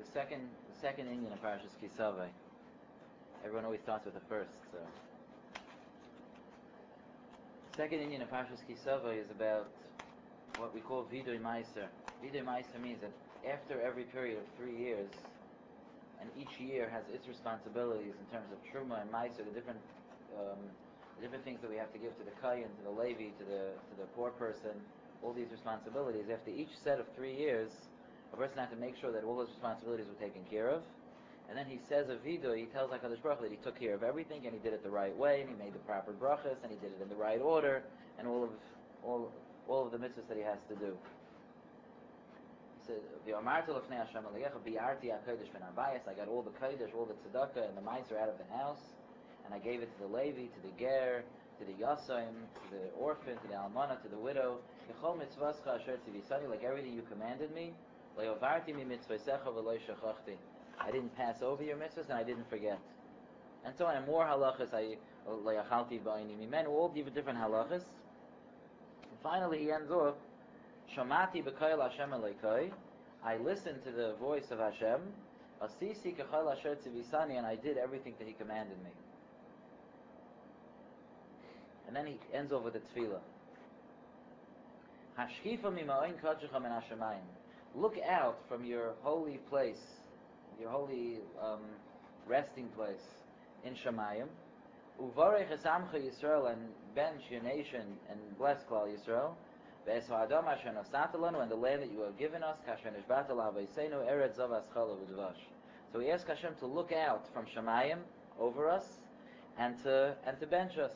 second Indian in Parashas Kisavai. Everyone always starts with the first, so. Second Indian in Parashas Kisavai is about what we call Vidui Meiser. Vidui Meiser means that after every period of 3 years, and each year has its responsibilities in terms of Truma and Meiser, the different things that we have to give to the Kayan, to the Levi, to the poor person, all these responsibilities. After each set of 3 years, a person has to make sure that all those responsibilities were taken care of. And then he says a vidui, he tells HaKadosh Baruch Hu that he took care of everything, and he did it the right way, and he made the proper brachas, and he did it in the right order, and all of the mitzvahs that he has to do. He said, "V'amartu l'fnei Hashem alegecha bi'arti ha'kodesh v'narbayis." I got all the kodesh, all the tzedakah, and the meiser out of the house, and I gave it to the Levi, to the ger, to the yasaim, to the orphan, to the almana, to the widow. K'chol mitzvascha asher tzivisani, like everything you commanded me. Le'ovarti mi mitzvasecha v'lo shachachti. I didn't pass over your mitzvahs and I didn't forget. And so on, and more halachas, le'achalti ba'ini mimen, all different halachas. And finally he ends off, Shamati b'koil Hashem elokai, I listened to the voice of Hashem, Asisi k'chol asher tzivisani, and I did everything that he commanded me. And then he ends off with a tefillah. Hashkifa mima'oin kadshecha min hashemayim. Look out from your holy place, your holy resting place in Shemayim. Uvarech esamcha Yisrael, and bench your nation and bless Klal Yisrael. Ve'es ha'adam asher nasata lanu, and the land that you have given us. Kasher nishbata la'aveiseinu eretz zavas chala v'dvash. So we ask Hashem to look out from Shemayim over us and to bench us.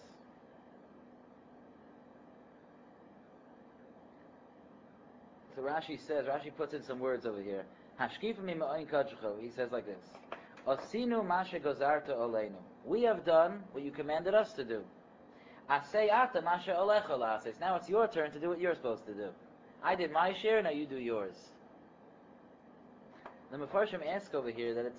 So Rashi puts in some words over here. Hashkifa mima'oin kadshecha. He says like this: Asinu mashe gozarta oleinu. We have done what you commanded us to do. Asei ata mashe olecha la'ases. Now it's your turn to do what you're supposed to do. I did my share, now you do yours. The Mefarshim ask over here that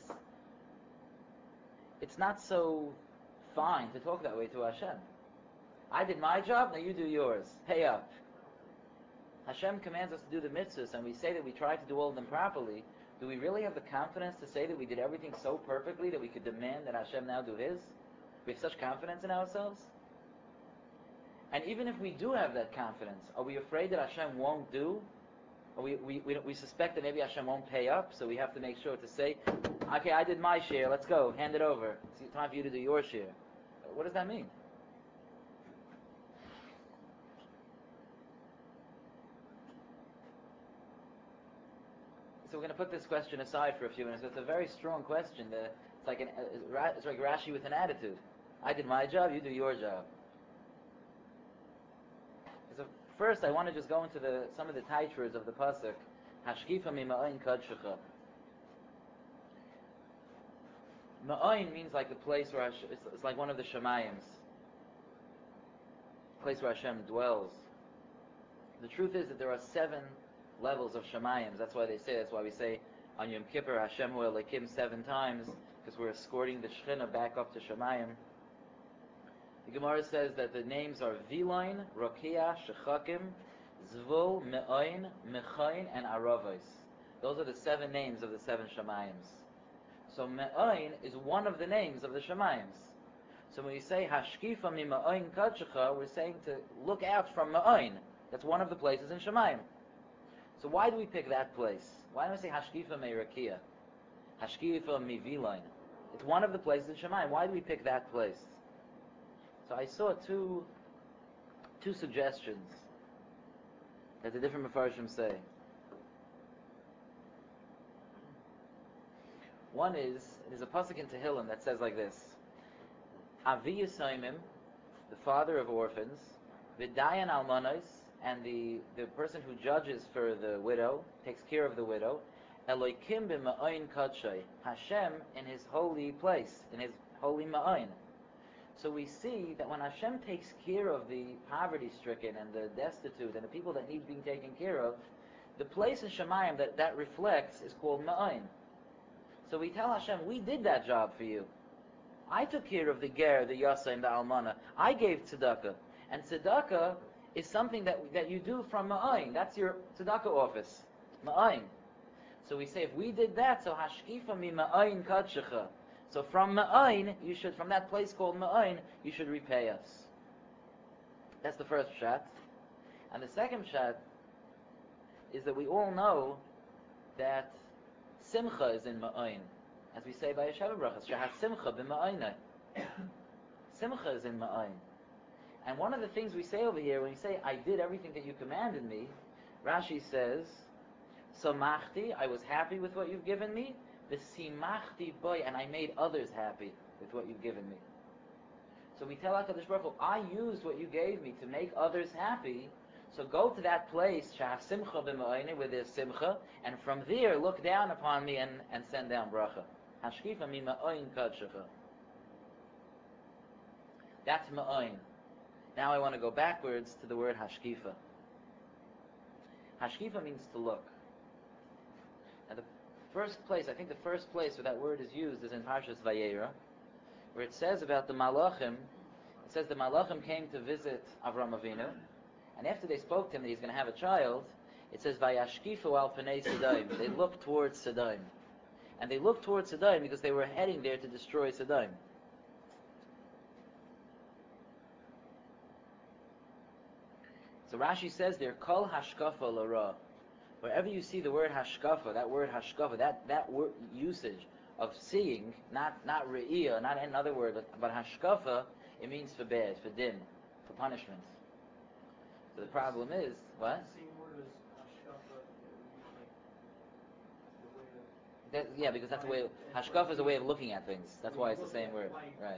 it's not so fine to talk that way to Hashem. I did my job, now you do yours. Pay up. Hashem commands us to do the mitzvahs, and we say that we try to do all of them properly. Do we really have the confidence to say that we did everything so perfectly that we could demand that Hashem now do His? We have such confidence in ourselves? And even if we do have that confidence, are we afraid that Hashem won't do? Or we suspect that maybe Hashem won't pay up, so we have to make sure to say, okay, I did my share, let's go, hand it over. It's time for you to do your share. What does that mean? So we're going to put this question aside for a few minutes. It's a very strong question. It's like Rashi with an attitude. I did my job, you do your job. So first, I want to just go into some of the titles of the pasuk. Hashkifa mima'oin kadshecha. Ma'oin means like the place where it's like one of the Shemayims, place where Hashem dwells. The truth is that there are 7 levels of Shemayims. That's why we say on Yom Kippur, Hashem hu Elokim 7 times, because we're escorting the Shekhinah back up to Shemayim. The Gemara says that the names are Vilain, Rokia, Shechakim, Zvul, Me'oin, Mechain, and Aravos. Those are the 7 names of the 7 Shemayims. So Me'oin is one of the names of the Shemayims. So when we say Hashkifa mi Me'oin kadshecha, we're saying to look out from Me'oin. That's one of the places in Shemayim. So why do we pick that place? Why don't we say Hashkifa me Rakia? Hashkifa mi Vilain. It's one of the places in Shemayim. Why do we pick that place? So I saw two suggestions that the different Mefarshim say. One is, there's a pasuk in Tehillim that says like this: Avi Yisaimim, the father of orphans, V'dayan almanos, and the person who judges for the widow, takes care of the widow, Elokim b'ma'oin kadshay, Hashem in His holy place, in His holy ma'oin. So we see that when Hashem takes care of the poverty-stricken and the destitute and the people that need being taken care of, the place in Shemayim that reflects is called ma'oin. So we tell Hashem, we did that job for you. I took care of the ger, the yasa, and the almana. I gave tzedakah. And tzedakah is something that you do from ma'ayin. That's your tzedakah office, ma'ayin. So we say if we did that, so hashkifa mi ma'ayin kadshecha. So from ma'ayin, you should, from that place called ma'ayin, you should repay us. That's the first pshat. And the second pshat is that we all know that simcha is in ma'ayin. As we say by Yeshua Brachas, shahas simcha b'ma'ayin. Simcha is in ma'ayin. And one of the things we say over here, when we say, I did everything that you commanded me, Rashi says, Samachti, I was happy with what you've given me, V'simachti boy, and I made others happy with what you've given me. So we tell HaKadosh Baruch Hu, I used what you gave me to make others happy, so go to that place, Shah Simcha b'ma'ayne, where there's Simcha, and from there look down upon me and send down bracha. Hashkifa mi ma'ayin kadshecha. That's ma'ayin. Now I want to go backwards to the word hashkifa. Hashkifa means to look. And the first place where that word is used is in Parshas Vayera, where it says about the Malachim. It says the Malachim came to visit Avram Avinu, and after they spoke to him that he's going to have a child, it says Vayashkifu al Pnei Sodom. They looked towards Sodom, and they looked towards Sodom because they were heading there to destroy Sodom. So Rashi says there, Kol hashkafa lara. Wherever you see the word hashkafa, that word usage of seeing, not re'iyah, not another word, but hashkafa, it means for bad, for din, for punishment. So the problem is, what? The same word as hashkafa, Yeah, because that's the way, hashkafa is a way of looking at things. That's why it's the same word. Right.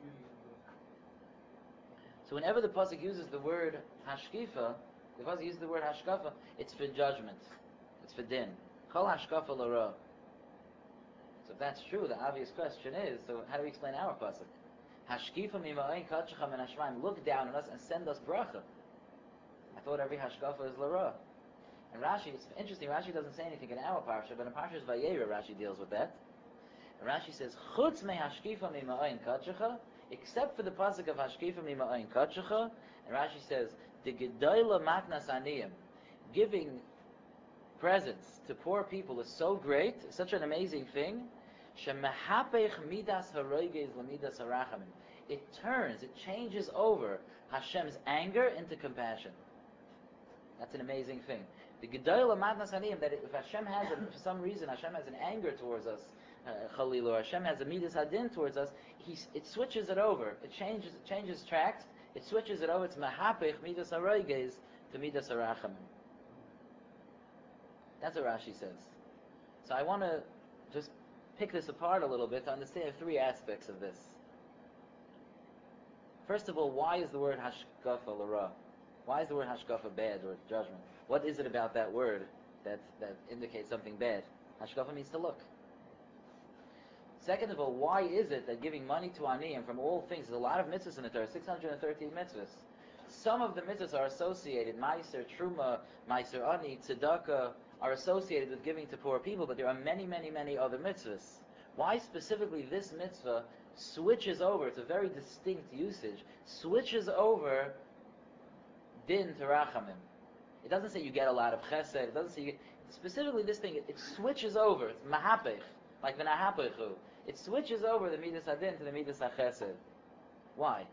So whenever the pasuk uses the word hashkifa, the pasuk uses the word hashkafa, it's for judgment. It's for din. Kol hashkafa lara. So if that's true, the obvious question is, so how do we explain our pasuk? Hashkifa mima'ayin kadshecha min hashmayim. Look down on us and send us bracha. I thought every hashkafa is lara. And Rashi, it's interesting, Rashi doesn't say anything in our parsha, but in Parshas Vayera Rashi deals with that. And Rashi says, Chutz me hashkifa mima'ayin kadshecha, except for the pasuk of hashkifa mima'ayin kadshecha, and Rashi says, the gedola matnas aniyim, giving presents to poor people is so great, such an amazing thing, shemehapech midas haroiges lamidas harachamim. It turns, it changes over Hashem's anger into compassion. That's an amazing thing. The gedola matnas aniyim, that if Hashem has, for some reason, Hashem has an anger towards us, Chalil, or Hashem has a midas hadin towards us, it switches it over. It changes tracks. It switches it over to mahapech midas haroiges to midas harachamim. That's what Rashi says. So I want to just pick this apart a little bit to understand three aspects of this. First of all, why is the word hashkafa lara? Why is the word hashkafa bad or judgment? What is it about that word that indicates something bad? Hashkafa means to look. Second of all, why is it that giving money to aniyim from all things, there's a lot of mitzvahs in the Torah, 613 mitzvahs. Some of the mitzvahs are associated, meiser, truma, meiser ani, tzedakah, are associated with giving to poor people, but there are many, many, many other mitzvahs. Why specifically this mitzvah switches over, it's a very distinct usage, switches over din to rachamim. It doesn't say you get a lot of chesed, it doesn't say specifically this thing, it switches over, it's mahapech, like v'nahapechu. It switches over the midas hadin to the midas hachesed. Why?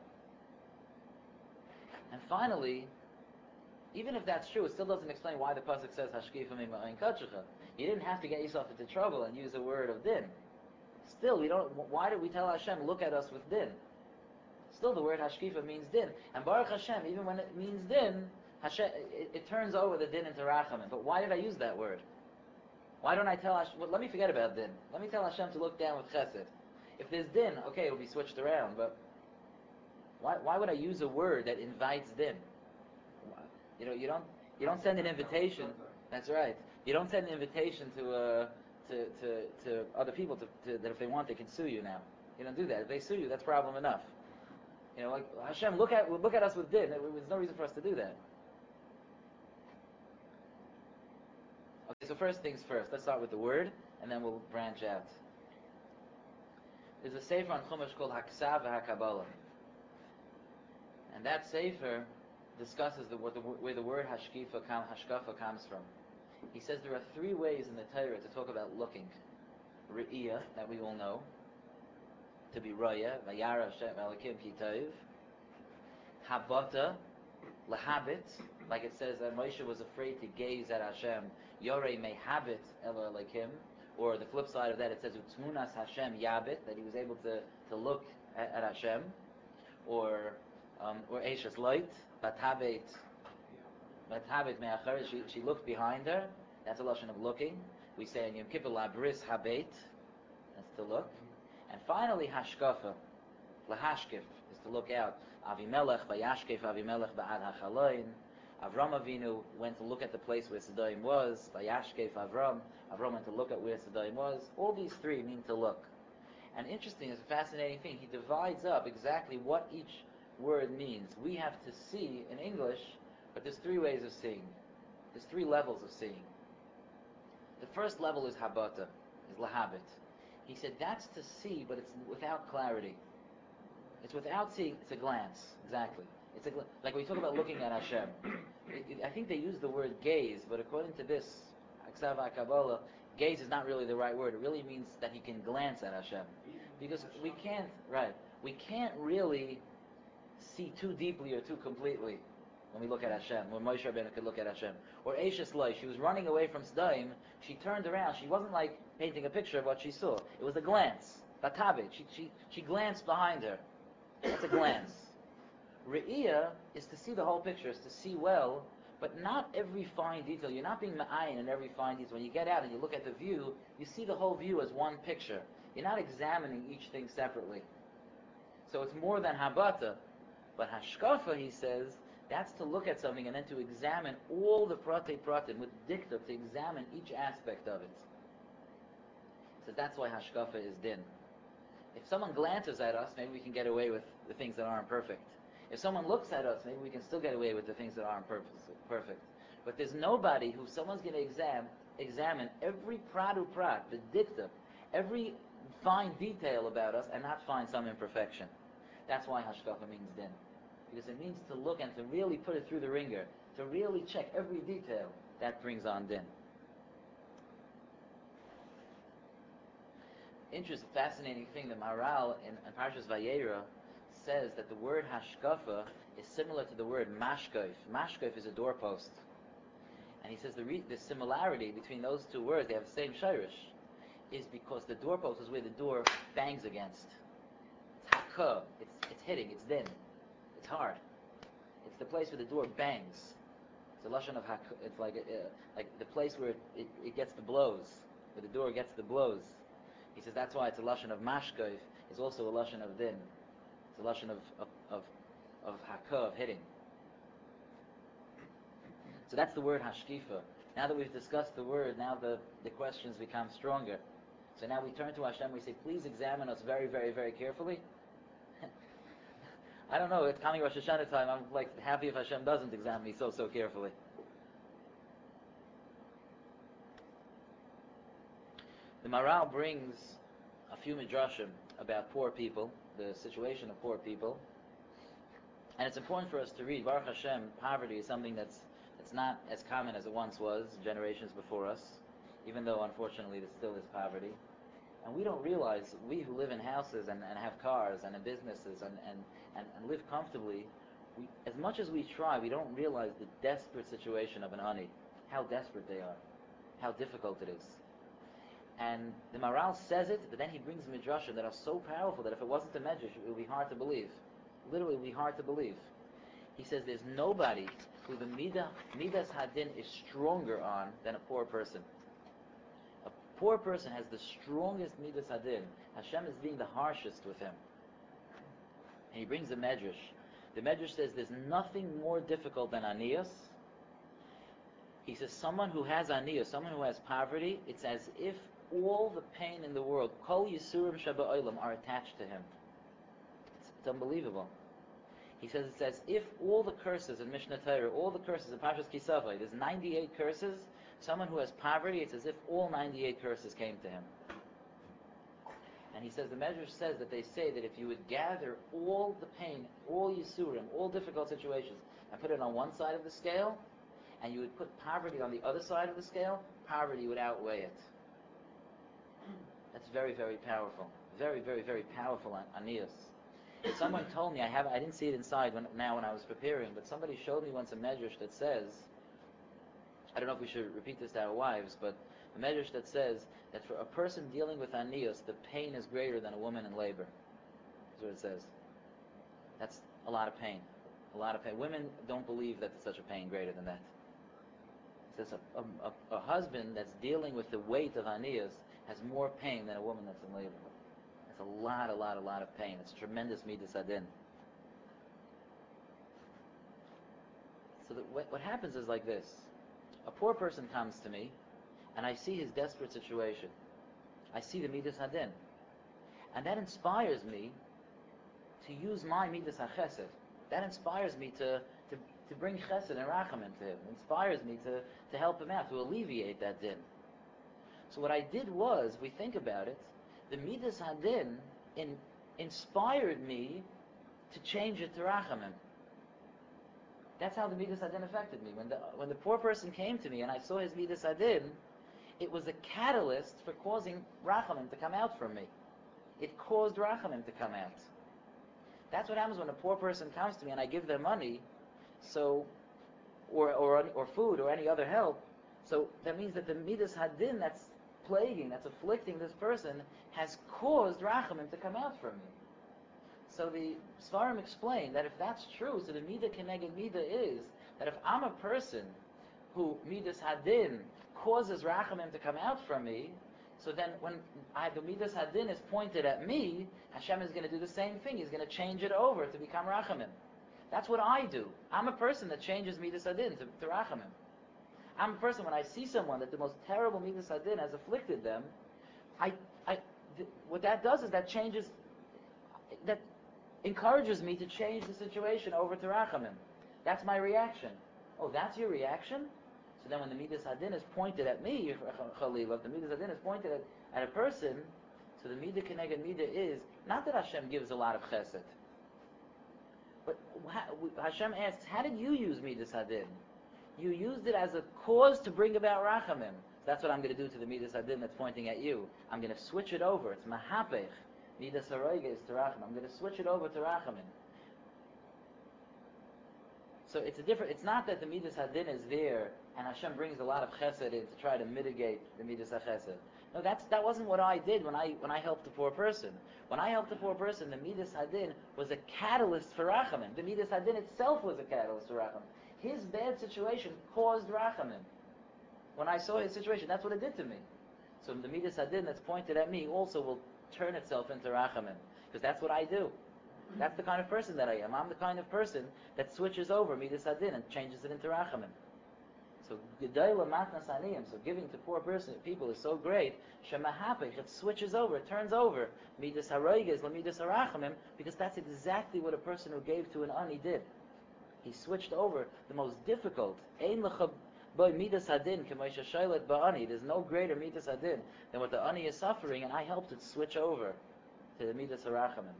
And finally, even if that's true, it still doesn't explain why the pasuk says hashkifa mima'ayin kadshecha. You didn't have to get yourself into trouble and use a word of din. Still, we don't. Why did we tell Hashem, look at us with din? Still, the word hashkifa means din, and Baruch Hashem, even when it means din, Hashem, it turns over the din into rachamim. But why did I use that word? Why don't I tell Hashem? Well, let me forget about din. Let me tell Hashem to look down with chesed. If there's din, okay, it'll be switched around. But why would I use a word that invites din? You don't send an invitation. That's right. You don't send an invitation to other people that if they want they can sue you now. You don't do that. If they sue you, that's problem enough. Like Hashem, look at us with din. There's no reason for us to do that. Okay, so first things first. Let's start with the word, and then we'll branch out. There's a sefer on Chumash called Haksav HaKabbalah, and that sefer discusses where the word hashkafa comes from. He says there are three ways in the Torah to talk about looking. Re'iyah, that we all know, to be Raya, Vayara Hashem Elokim Ki Tov. Habata, lahabit, like it says that Moshe was afraid to gaze at Hashem. Yorei mehabit el Elokim. Or the flip side of that, it says Utmunas Hashem Yabit, that he was able to look at Hashem. Or Eishes Light, Batabet Me'achar, she looked behind her. That's a lashon of looking. We say in Yom Kippur Labris Habet, that's to look. And finally Hashkafa, Lahashkif, is to look out. Avimelech Vayashkef Avimelech Ba'ad HaChaloin. Avram Avinu went to look at the place where Sodom was. Vayashkef Avram went to look at where Sodom was. All these three mean to look. And interesting, it's a fascinating thing. He divides up exactly what each word means. We have to see in English, but there's three ways of seeing. There's three levels of seeing. The first level is habata, is lahabit. He said that's to see, but it's without clarity. It's without seeing. It's a glance, exactly. It's like we talk about looking at Hashem. I think they use the word gaze, but according to this, Aksav HaKabbalah, gaze is not really the right word. It really means that he can glance at Hashem. Because we can't really see too deeply or too completely when we look at Hashem, when Moshe Rabbeinu could look at Hashem. Or Eishes Loi, she was running away from Sodom, she turned around, she wasn't like painting a picture of what she saw. It was a glance. Batabit, she glanced behind her. That's a glance. Re'iyah is to see the whole picture, is to see well, but not every fine detail. You're not being ma'ayin in every fine detail. When you get out and you look at the view, you see the whole view as one picture. You're not examining each thing separately. So it's more than habata. But hashkafa, he says, that's to look at something and then to examine all the pratim with dikta, to examine each aspect of it. So that's why hashkafa is din. If someone glances at us, maybe we can get away with the things that aren't perfect. If someone looks at us, maybe we can still get away with the things that aren't perfect. But there's nobody who someone's going to examine every pradu prat, the dikta, every fine detail about us and not find some imperfection. That's why hashkafa means din. Because it means to look and to really put it through the ringer, to really check every detail. That brings on din. Interesting, fascinating thing, the Maharal in Parshas Vayera says that the word hashkafa is similar to the word mashkoif. Mashkoif is a doorpost. And he says the similarity between those two words, they have the same shirish, is because the doorpost is where the door bangs against. It's hakah, it's hitting, it's din. It's hard. It's the place where the door bangs. It's a lashon of hakah. It's like the place where it gets the blows, where the door gets the blows. He says that's why it's a lashon of mashkoif. It's also a lashon of din. It's a lashon of hakah, of hitting. So that's the word hashkifa. Now that we've discussed the word, now the questions become stronger. So now we turn to Hashem, we say, please examine us very, very, very carefully. I don't know, it's coming Rosh Hashanah time, I'm like happy if Hashem doesn't examine me so carefully. The Maharal brings a few midrashim about poor people, the situation of poor people. And it's important for us to read, Baruch Hashem, poverty is something that's not as common as it once was, generations before us, even though unfortunately there still is poverty. And we don't realize, we who live in houses and have cars and in businesses and live comfortably, as much as we try, we don't realize the desperate situation of an ani, how desperate they are, how difficult it is. And the Maharal says it, but then he brings midrashim that are so powerful that if it wasn't a medrash, it would be hard to believe. Literally, it would be hard to believe. He says there's nobody who the midas hadin is stronger on than a poor person. A poor person has the strongest midas hadin. Hashem is being the harshest with him. And he brings the medrash. The medrash says there's nothing more difficult than aniyas. He says someone who has aniyas, someone who has poverty, it's as if all the pain in the world, kol yisurim sheba olam, are attached to him. It's unbelievable. He says it's as if all the curses in Mishnah Torah, all the curses in Parshas Kisavai, there's 98 curses. Someone who has poverty, it's as if all 98 curses came to him. And he says, the Medrash says that they say that if you would gather all the pain, all Yisurim, all difficult situations, and put it on one side of the scale, and you would put poverty on the other side of the scale, poverty would outweigh it. That's very, very powerful. Very, very, very powerful aniyus. Someone told me, I didn't see it inside when I was preparing, but somebody showed me once a medrash that says, I don't know if we should repeat this to our wives, but a medrash that says that for a person dealing with aniyus, the pain is greater than a woman in labor. That's what it says. That's a lot of pain. A lot of pain. Women don't believe that there's such a pain greater than that. It says a husband that's dealing with the weight of aniyus has more pain than a woman that's in labor. It's a lot of pain. It's tremendous midas hadin. So what happens is like this. A poor person comes to me, and I see his desperate situation. I see the midas hadin. And that inspires me to use my midas hachesed. That inspires me to bring chesed and rachamim to him. It inspires me to help him out, to alleviate that din. So what I did was, if we think about it, the midas hadin inspired me to change it to rachamim. That's how the midas hadin affected me. When the poor person came to me and I saw his midas hadin, it was a catalyst for causing rachamim to come out from me. It caused rachamim to come out. That's what happens when a poor person comes to me and I give them money, so or food or any other help. So that means that the midas hadin that's afflicting this person has caused rachamim to come out from me. So the Svarim explain that if that's true, so the midah keneged midah is that if I'm a person who midas hadin causes rachamim to come out from me, so then when the midas hadin is pointed at me, Hashem is going to do the same thing. He's going to change it over to become rachamim. That's what I do. I'm a person that changes midas hadin to rachamim. I'm a person, when I see someone that the most terrible midas hadin has afflicted them, what that does is that encourages me to change the situation over to rachamim. That's my reaction. Oh, that's your reaction? So then when the midas hadin is pointed at me, Chalil, if the midas hadin is pointed at a person, so the midah keneged midah is, not that Hashem gives a lot of chesed, but Hashem asks, how did you use midas hadin? You used it as a cause to bring about rachamim. So that's what I'm going to do to the midas hadin that's pointing at you. I'm going to switch it over. It's mahapech. Midas haroiga is to rachamim. I'm going to switch it over to rachamim. So it's not that the midas hadin is there and Hashem brings a lot of chesed in to try to mitigate the midas hachesed. No, that wasn't what I did when I helped the poor person. When I helped the poor person, the midas hadin was a catalyst for rachamim. The midas hadin itself was a catalyst for rachamim. His bad situation caused rachamim. When I saw his situation, that's what it did to me. So the midas hadin that's pointed at me also will turn itself into rachamim, because that's what I do. That's the kind of person that I am. I'm the kind of person that switches over midas hadin and changes it into rachamim. So gedayla matnas aniyim, so giving to poor people is so great. Shemahapich, it switches over, it turns over. Midas haroiges la midas harachamim, because that's exactly what a person who gave to an ani did. He switched over the most difficult. Ein lecha boy midas hadin k'moisha shaylet ba'ani. There's no greater midas hadin than what the ani is suffering, and I helped it switch over to the midas harachamim.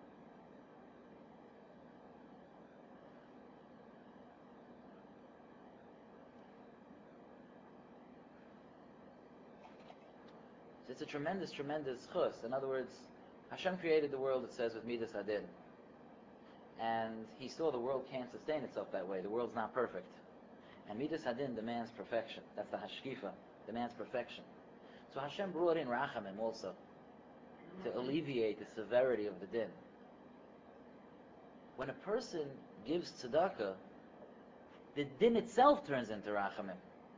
So it's a tremendous chus. In other words, Hashem created the world, it says, with midas hadin. And He saw the world can't sustain itself that way. The world's not perfect. And midas hadin demands perfection. That's the hashkifa, demands perfection. So Hashem brought in rachamim also to alleviate the severity of the din. When a person gives tzedakah, the din itself turns into rachamim.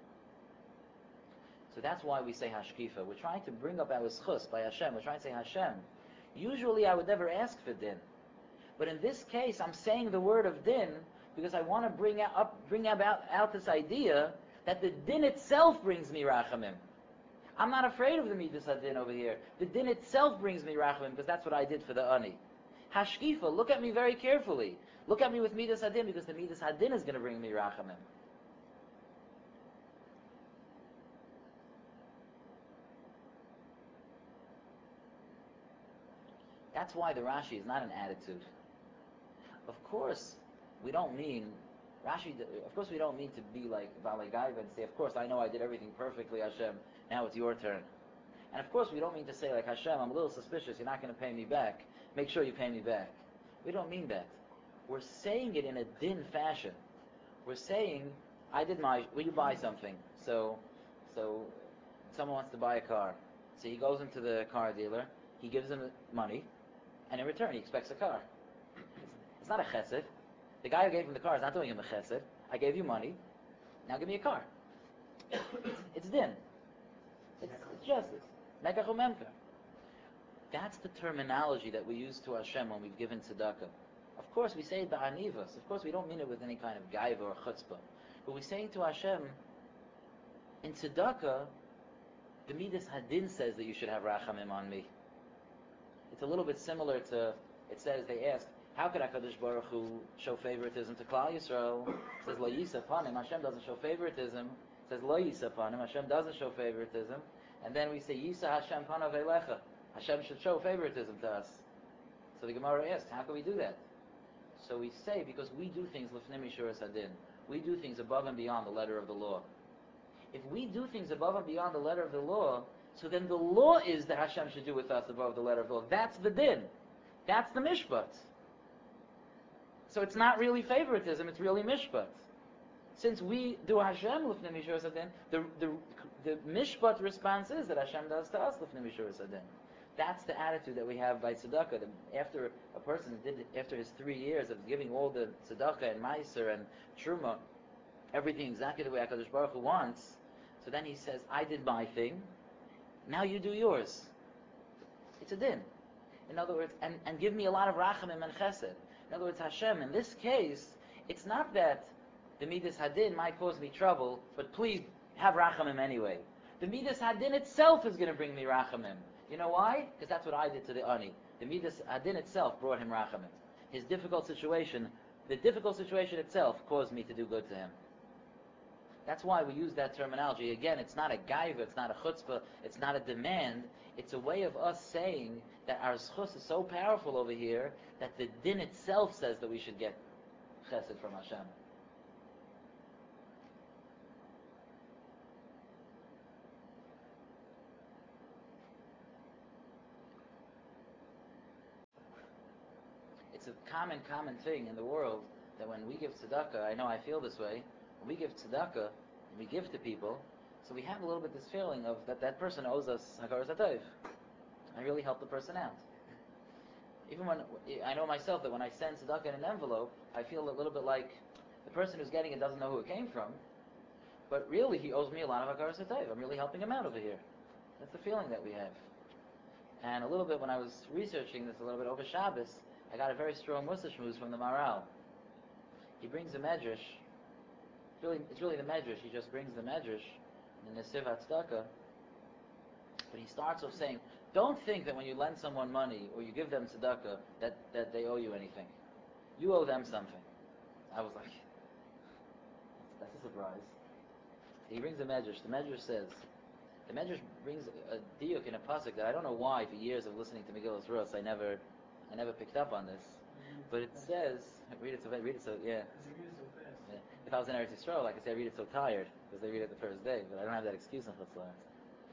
So that's why we say hashkifa. We're trying to bring up our schus by Hashem. We're trying to say, Hashem, usually I would never ask for din. But in this case, I'm saying the word of din because I want to bring out this idea that the din itself brings me rachamim. I'm not afraid of the midas hadin over here. The din itself brings me rachamim because that's what I did for the ani. Hashkifa, look at me very carefully. Look at me with midas hadin because the midas hadin is going to bring me rachamim. That's why the Rashi is not an attitude. Of course, we don't mean Rashi, of course we don't mean to be like Balei Gaiva and say, of course I know I did everything perfectly, Hashem, now it's your turn. And of course we don't mean to say like, Hashem, I'm a little suspicious, you're not going to pay me back, make sure you pay me back. We don't mean that. We're saying it in a din fashion. We're saying, will you buy something? So someone wants to buy a car. So he goes into the car dealer, he gives him money, and in return he expects a car. It's not a chesed. The guy who gave him the car is not doing him a chesed. I gave you money, now give me a car. It's din. It's justice. Mekach u'memka. That's the terminology that we use to Hashem when we've given tzedakah. Of course, we say it ba'anivas. Of course, we don't mean it with any kind of gaiva or chutzpah. But we say to Hashem, in tzedakah, the Midas Hadin says that you should have rachamim on me. It's a little bit similar to, it says, they ask, how could HaKadosh Baruch Hu show favoritism to Klal Yisrael? It says, Lo Yisa Panim, Hashem doesn't show favoritism. It says, Lo Yisa Panim, Hashem doesn't show favoritism. And then we say, Yisa Hashem Panav Elecha. Hashem should show favoritism to us. So the Gemara asks, how can we do that? So we say, because we do things Lifnei Mishuras Hadin. We do things above and beyond the letter of the law. If we do things above and beyond the letter of the law, so then the law is that Hashem should do with us above the letter of the law. That's the din. That's the mishpat. So it's not really favoritism, it's really mishpat. Since we do Hashem Lifnei Mishuras Hadin, the mishpat response is that Hashem does to us Lifnei Mishuras Hadin. That's the attitude that we have by tzedakah. After a person after his 3 years of giving all the tzedakah and meiser and truma, everything exactly the way HaKadosh Baruch Hu wants, so then he says, I did my thing, now you do yours. It's a din. In other words, and give me a lot of rachamim and chesed. In other words, Hashem, in this case, it's not that the Midas Hadin might cause me trouble, but please have rachamim anyway. The Midas Hadin itself is going to bring me rachamim. You know why? Because that's what I did to the Ani. The Midas Hadin itself brought him rachamim. His difficult situation, the difficult situation itself caused me to do good to him. That's why we use that terminology. Again, it's not a gaiva, it's not a chutzpah, it's not a demand. It's a way of us saying that our schus is so powerful over here that the din itself says that we should get chesed from Hashem. It's a common thing in the world that when we give tzedakah, I know I feel this way, when we give tzedakah, and we give to people, so we have a little bit this feeling of that person owes us hakaras hatov. I really helped the person out. Even when, I know myself that when I send tzedakah in an envelope, I feel a little bit like the person who's getting it doesn't know who it came from, but really he owes me a lot of hakaras hatov. I'm really helping him out over here. That's the feeling that we have. And a little bit when I was researching this a little bit over Shabbos, I got a very strong Mussar shmooze from the Maharal. He brings a medrash. It's really the medrash. He just brings the medrash in the Nesiv HaTzedakah. But he starts off saying, don't think that when you lend someone money or you give them tzedakah that they owe you anything. You owe them something. I was like, that's a surprise. He brings a medrash. The medrash says, the medrash brings a diuk in a pasuk that I don't know why for years of listening to Megillas Rus I never picked up on this. But it says, read it so yeah. You read it so fast. Yeah. If I was in Eretz Yisrael, I could say I read it so tired because they read it the first day, but I don't have that excuse in Chutz La'aretz.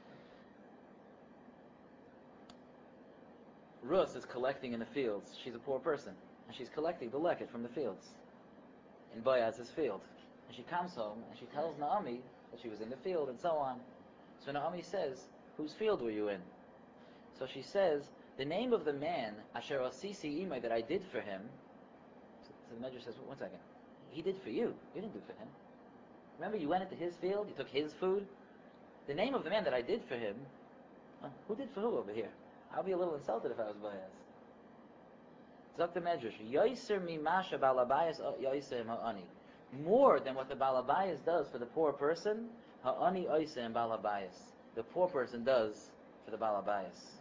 Rus is collecting in the fields. She's a poor person, and she's collecting the leket from the fields in Boaz's field. And she comes home and she tells Naomi that she was in the field and so on. So Naomi says, "Whose field were you in?" So she says, "The name of the man Asher Asisi Imay that I did for him." So the Medrash says, "1 second. He did for you. You didn't do for him. Remember, you went into his field. You took his food. The name of the man that I did for him. Who did for who over here? I'll be a little insulted if I was Boaz." Zok the Medrash, Yoiser mimasha balabayas yoiser ha'ani. More than what the balabayas does for the poor person, ha'ani yoiser and balabayas. The poor person does for the balabayas.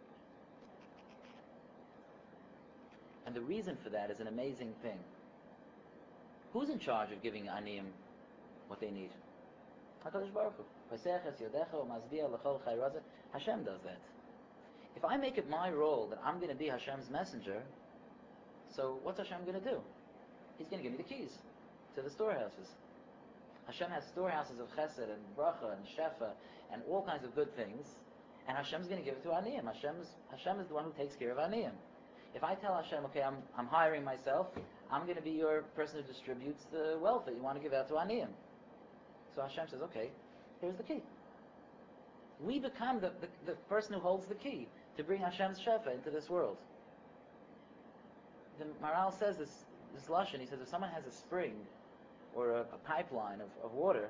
And the reason for that is an amazing thing. Who's in charge of giving aniyim what they need? HaKadosh Baruch Hu. Hashem does that. If I make it my role that I'm going to be Hashem's messenger, so what's Hashem going to do? He's going to give me the keys. to the storehouses. Hashem has storehouses of chesed and bracha and shefa and all kinds of good things, and Hashem's going to give it to aniyim. Hashem is the one who takes care of aniyim. If I tell Hashem, okay, I'm hiring myself, I'm going to be your person who distributes the wealth that you want to give out to aniyim. So Hashem says, okay, here's the key. We become the person who holds the key to bring Hashem's shefa into this world. The Maharal says this lashon. He says if someone has a spring or a pipeline of water,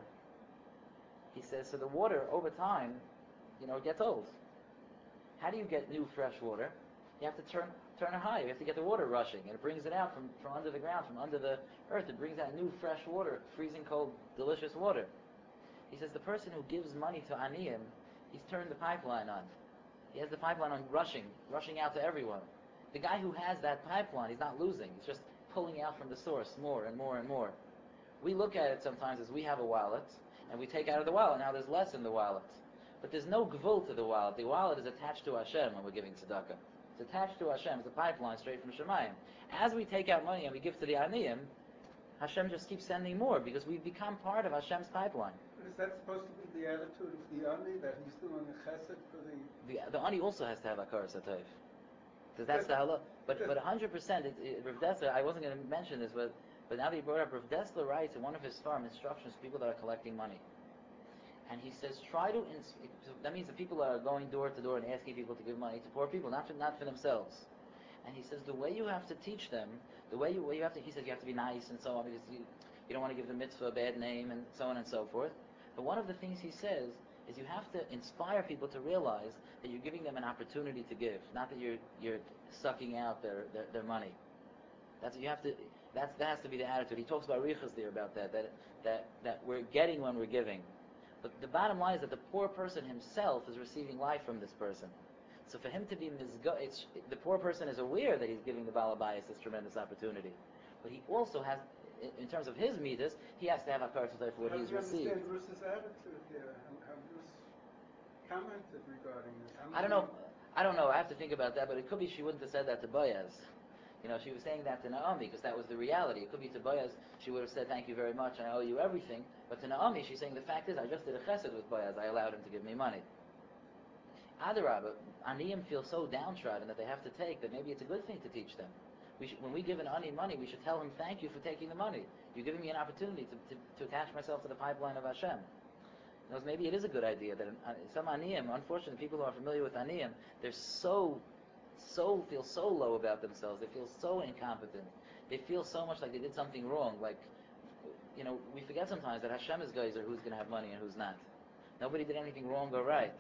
he says, so the water over time, it gets old. How do you get new fresh water? You have to turn it high. You have to get the water rushing, and it brings it out from under the ground, from under the earth. It brings out new fresh water, freezing cold, delicious water. He says the person who gives money to aniyim, he's turned the pipeline on. He has the pipeline on rushing out to everyone. The guy who has that pipeline, he's not losing. He's just pulling out from the source more and more and more. We look at it sometimes as we have a wallet, and we take out of the wallet. Now there's less in the wallet. But there's no gvul to the wallet. The wallet is attached to Hashem when we're giving tzedakah. It's attached to Hashem. It's a pipeline straight from Shemayim. As we take out money and we give to the aniyim, Hashem just keeps sending more because we've become part of Hashem's pipeline. But is that supposed to be the attitude of the ani, that he's doing a chesed for the ani also has to have akaras hatov, because that's the halach. But 100%, Rav Dessler, I wasn't going to mention this, but now that you brought up, Rav Dessler writes in one of his farm instructions to people that are collecting money. And he says, that means the people are going door to door and asking people to give money to poor people, not for themselves. And he says the way you have to teach them, he says you have to be nice and so on, because you don't want to give the mitzvah a bad name and so on and so forth. But one of the things he says is you have to inspire people to realize that you're giving them an opportunity to give, not that you're sucking out their money. That's what you have to. That has to be the attitude. He talks about riches there about that we're getting when we're giving. But the bottom line is that the poor person himself is receiving life from this person. So for him to be the poor person is aware that he's giving the balabayas this tremendous opportunity. But he also has, in terms of his midas, he has to have akaras hatov for what he's received. How do you understand Russ's attitude here? How Russ commented regarding this? I don't know. I have to think about that, but it could be she wouldn't have said that to Boaz. She was saying that to Naomi because that was the reality. It could be to Boaz, she would have said, thank you very much, I owe you everything. But to Naomi, she's saying, the fact is, I just did a chesed with Boaz. I allowed him to give me money. Adarabah, aniyim feel so downtrodden that they have to take that maybe it's a good thing to teach them. When we give an ani money, we should tell him, thank you for taking the money. You're giving me an opportunity to attach myself to the pipeline of Hashem. Maybe it is a good idea that some aniyim, unfortunately, people who are familiar with aniyim, they're feel so low about themselves. They feel so incompetent. They feel so much like they did something wrong. We forget sometimes that Hashem is geyser who's going to have money and who's not. Nobody did anything wrong or right.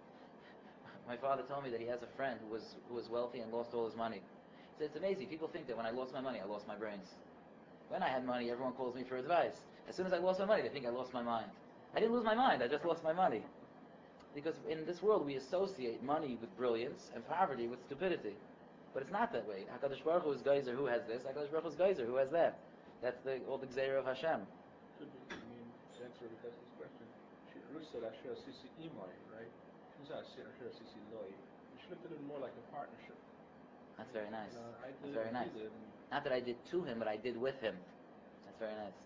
My father told me that he has a friend who was wealthy and lost all his money. He said, it's amazing. People think that when I lost my money, I lost my brains. When I had money, everyone calls me for advice. As soon as I lost my money, they think I lost my mind. I didn't lose my mind. I just lost my money. Because in this world, we associate money with brilliance and poverty with stupidity. But it's not that way. HaKadosh Baruch Hu is geyser who has this. HaKadosh Baruch Hu is geyser who has that. That's all the gzeira of Hashem. To answer the Tesla's question, Ruth said Asher Sisi Imai, right? She said Asher Sisi Loi. You should have done it more like a partnership. That's very nice. That's very nice. Not that I did to him, but I did with him. That's very nice.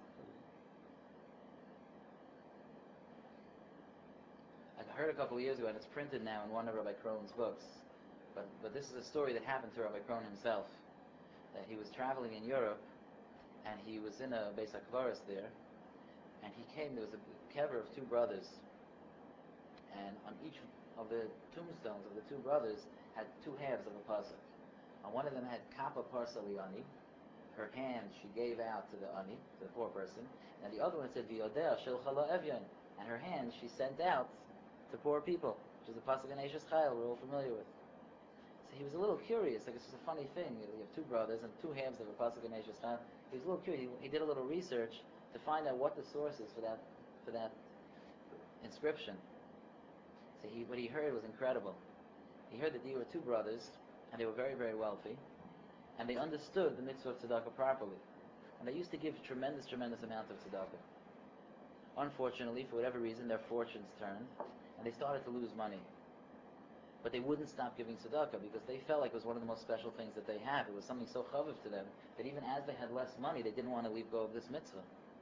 I heard a couple of years ago, and it's printed now in one of Rabbi Krohn's books. But this is a story that happened to Rabbi Krohn himself. That he was traveling in Europe, and he was in a Beis HaKvaros there, and there was a kever of two brothers, and on each of the tombstones of the two brothers had two halves of a pasuk. On one of them had Kappa Parsali Ani, her hand she gave out to the Ani, to the poor person, and the other one said V'yodea Shel Chala Evyon, and her hand she sent out to poor people, which is a pasuk in Eishes Chayil we're all familiar with. So he was a little curious, like it's just a funny thing. You have two brothers and two halves of a pasuk in Eishes Chayil. He was a little curious. He did a little research to find out what the source is for that inscription. So what he heard was incredible. He heard that there were two brothers, and they were very, very wealthy, and they understood the mitzvah of tzedakah properly. And they used to give tremendous, tremendous amounts of tzedakah. Unfortunately, for whatever reason, their fortunes turned, and they started to lose money. But they wouldn't stop giving tzedakah because they felt like it was one of the most special things that they have. It was something so chaviv to them that even as they had less money, they didn't want to leave go of this mitzvah.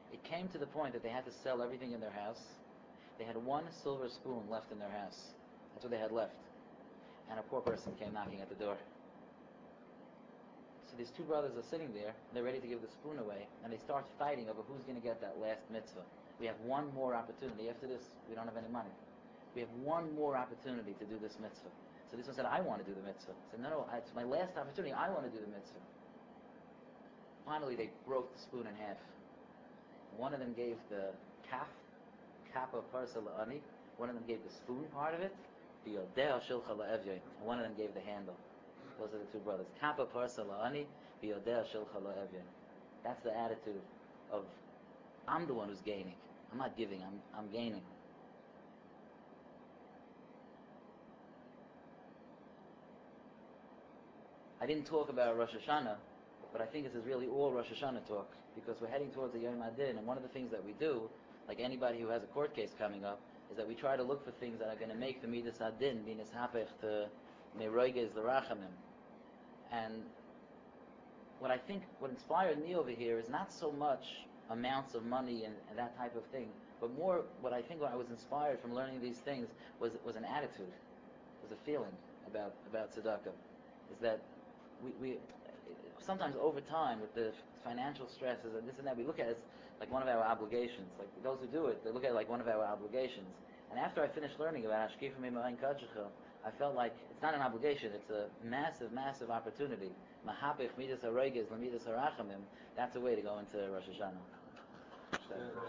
It came to the point that they had to sell everything in their house. They had one silver spoon left in their house. That's what they had left. And a poor person came knocking at the door. So these two brothers are sitting there, they're ready to give the spoon away, and they start fighting over who's going to get that last mitzvah. We have one more opportunity. After this, we don't have any money. We have one more opportunity to do this mitzvah. So this one said, I want to do the mitzvah. I said, no, it's my last opportunity. I want to do the mitzvah. Finally, they broke the spoon in half. One of them gave the kappa parsa la'ani. One of them gave the spoon part of it. B'yodeh shilcha la'evyoin. And one of them gave the handle. Those are the two brothers. Kappa parsa la'ani. B'yodeh shilcha la'evyoin. That's the attitude of, I'm the one who's gaining. I'm not giving, I'm gaining. I didn't talk about Rosh Hashanah, but I think this is really all Rosh Hashanah talk, because we're heading towards the Yom Adin, and one of the things that we do, like anybody who has a court case coming up, is that we try to look for things that are going to make the Midas Adin be nishapech to Meroiges l'Rachamim. And what I think, what inspired me over here is not so much amounts of money and that type of thing, but more what I think what I was inspired from learning these things was an attitude, was a feeling about tzedakah. Is that we sometimes over time with the financial stresses and this and that, we look at it as like one of our obligations. Like those who do it, they look at it like one of our obligations. And after I finished learning about Hashkifa Mimayin Kadshecha, I felt like it's not an obligation, it's a massive, massive opportunity. Mahapich Midas HaRoiges L'Midas HaRachamim, that's a way to go into Rosh Hashanah.